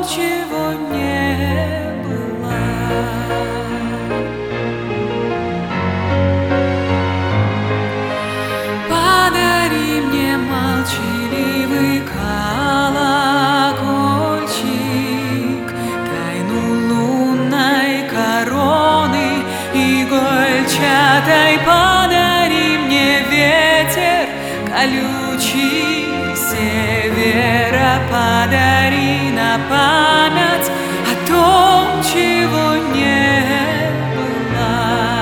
чего не было. Подари мне молчаливый колокольчик, тайну лунной короны игольчатой. Подари мне ветер колючий севера, подари на память о том, чего не было.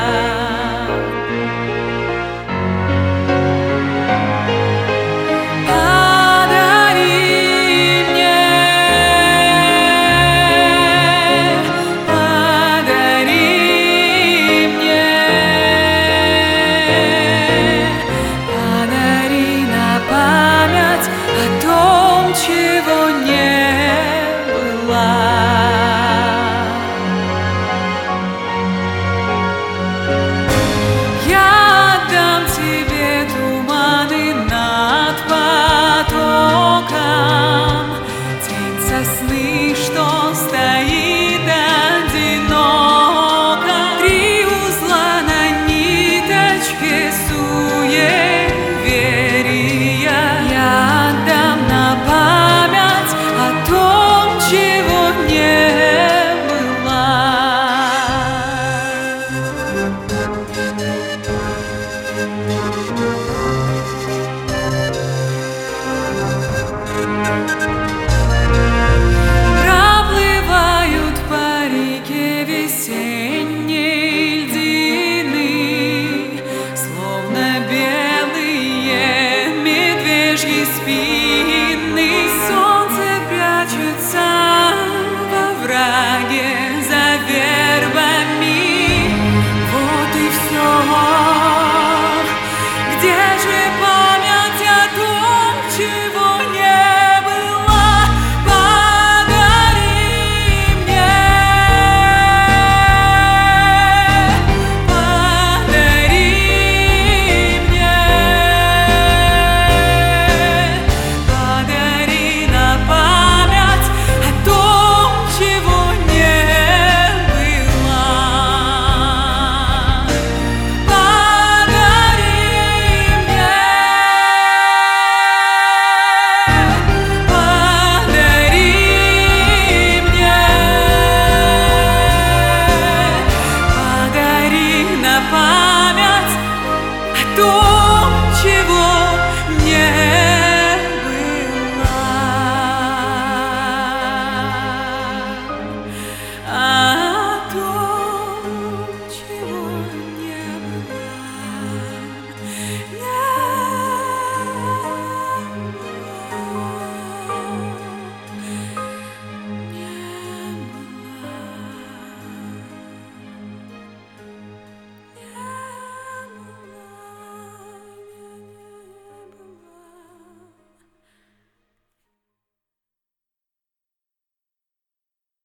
Чего не было. Я отдам тебе туманы над потоком, тень сосны, что стоит одиноко, 3 узла на ниточке суеверия. Я отдам на память о том, чего не было.